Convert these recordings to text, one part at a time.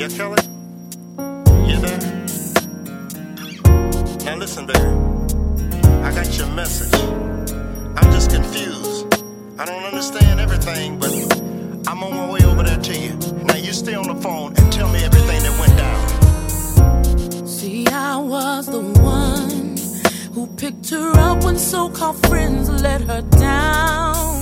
Yeah, Kelly? You there? Now listen, baby. I got your message. I'm just confused. I don't understand everything, but I'm on my way over there to you. Now you stay on the phone and tell me everything that went down. See, I was the one who picked her up when so-called friends let her down.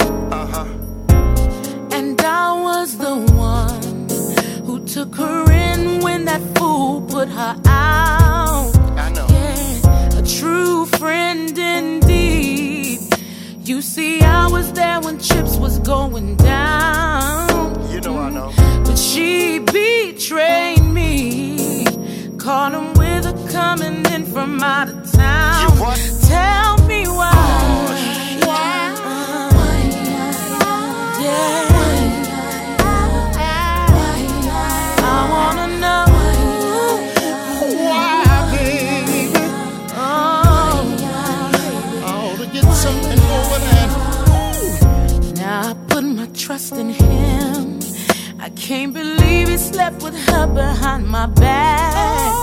And I was the one who took her in when that fool put her out. I know. Yeah, a true friend indeed. You see, I was there when chips was going down. You know I know. But she betrayed me. Caught him with her coming in from out of town. You what? Tell me why. Oh, why? Yeah. I wanna know why, baby? I ought to get something over that. Now I put my trust in him. I can't believe he slept with her behind my back.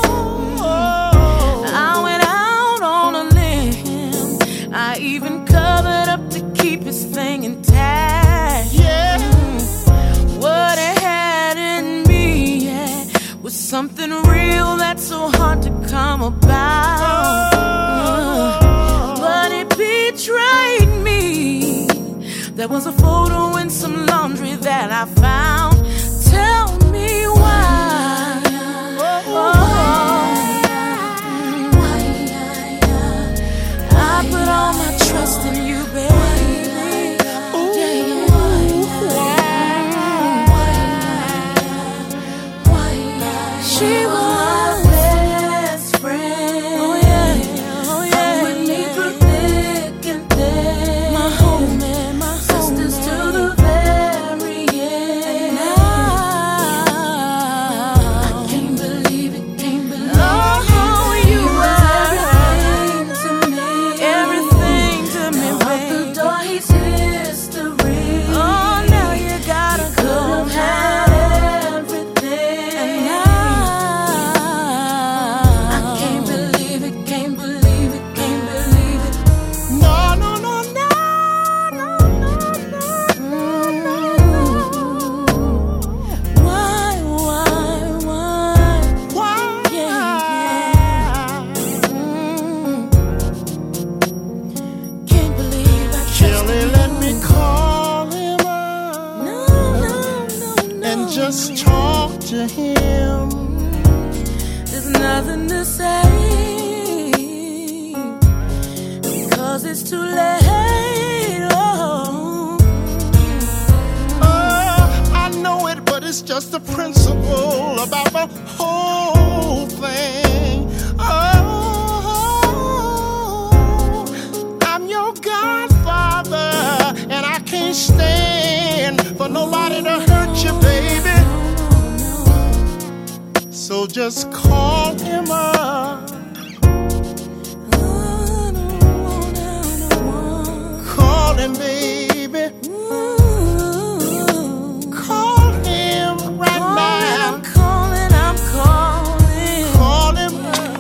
I went out on a limb. I even covered up to keep his thing intact. Yeah. What it had in me, yeah, was something real that's so hard to come about. But it betrayed me. There was a photo in some laundry that I found. Tell me why. I put all my trust in you, baby. She was best friend. Oh yeah, oh yeah. With me through thick and thin. My homie, my sisters to the very end. And I can't believe it, can't believe it. Oh, you were everything to me, baby. Out the door, he's history. Oh, now you gotta go have. Just talk to him. There's nothing to say because it's too late. I know it, but it's just the principle about the whole thing. I'm your godfather, and I can't stand for nobody to hurt you, baby. So just call him up. Call him, baby. Call him right now. I'm calling. Call him.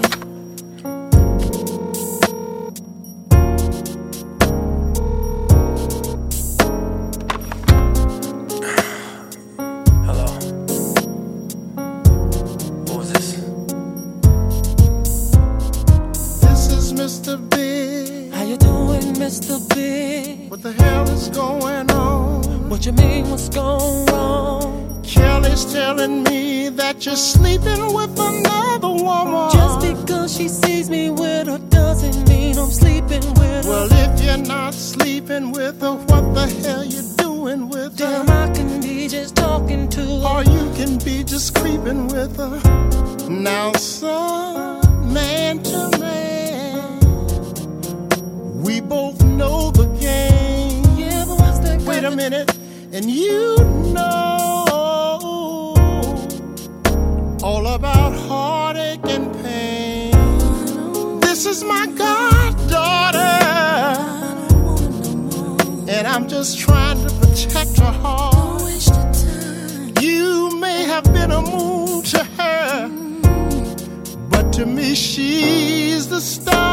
Mr. Big. How you doing, Mr. Big? What the hell is going on? What you mean, what's going wrong? Kelly's telling me that you're sleeping with another woman. Just because she sees me with her doesn't mean I'm sleeping with her. Well, if you're not sleeping with her, what the hell you doing with her? Damn, I can be just talking to her. Or you can be just creeping with her. Now, son, man to man, we both know the game. Yeah, but what's that? Wait a minute, and you know all about heartache and pain. This is my goddaughter, and I'm just trying to protect her heart. You may have been a moon to To me, she's the star